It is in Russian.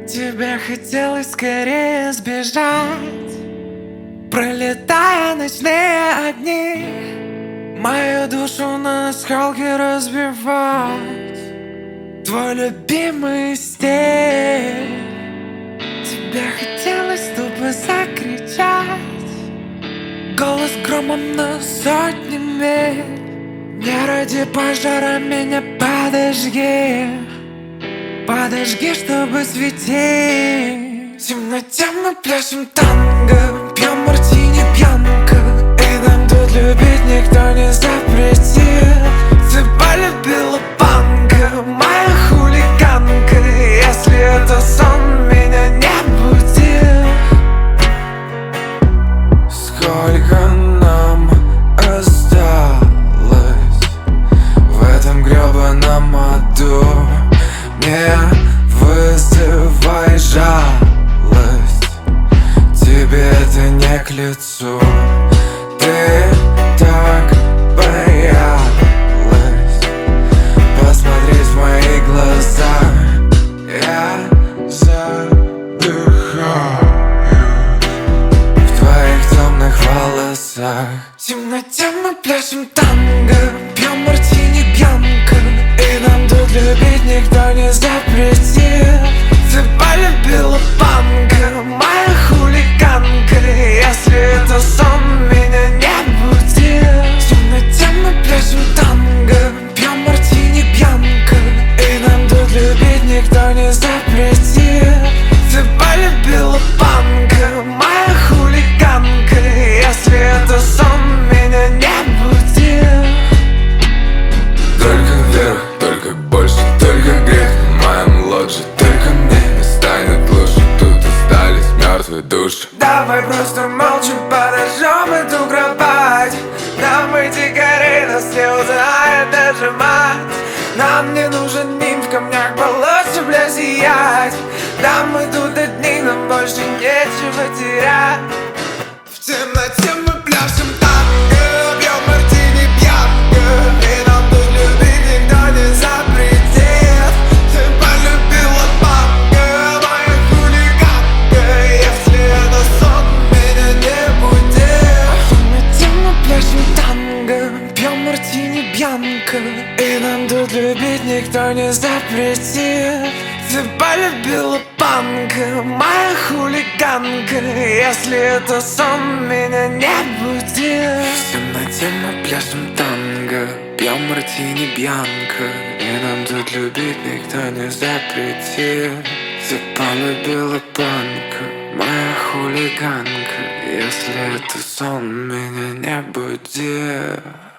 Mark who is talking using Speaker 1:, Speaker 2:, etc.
Speaker 1: Тебе хотелось скорее сбежать, пролетая ночные огни, мою душу на осколки разбивать. Твой любимый стиль. Тебе хотелось тупо закричать, голос громом на сотни миль. Не ради пожара меня подожги, подожги, чтобы светить. В темноте мы пляшем танго, пьем мартини пьянка, и нам тут любить никто не запретит. Ты полюбила панка, моя хулиганка, если это сон, меня не буди. Сколько нам осталось в этом гребаном аду? Не вызывай жалость, тебе это не к лицу. Ты так боялась посмотреть в мои глаза. Я задыхаюсь в твоих темных волосах. В темноте мы пляшем танго, пьем мартини пьянка, и нам тут любить никто не запретит. Ты полюбила панка, моя хулиганка, если это сон, меня не буди. В темноте мы пляшем танго, пьем мартини пьянка, и нам тут любить никто не запретит. Ты полюбила панка, моя хулиганка, если это сон, меня не буди.
Speaker 2: Только вверх, только больше, только грех в моем лодже, только мне не станет лучше. Тут остались мертвые души.
Speaker 1: Давай просто молча подожжем эту кровать. Нам эти горы нас не узнает даже мать. Нам не нужен нимб в камнях болот, чтобы сиять. Да мы тут одни, нам больше нечего терять. В темноте мы пляшем танго, пьем мартини пьянка, и нам тут любить никто не запретит. Ты полюбила панка, моя хулиганка, если это сон, меня не буди. В темноте мы пляшем танго, пьем мартини пьянка, и нам тут любить никто не запретит. Ты полюбила панка, моя хулиганка, если это сон, меня не буди. В темноте мы пляшем танго, пьем мартини бьянка, и нам тут любить никто не запретит. Ты полюбила панка, моя хулиганка, если это сон, меня не буди.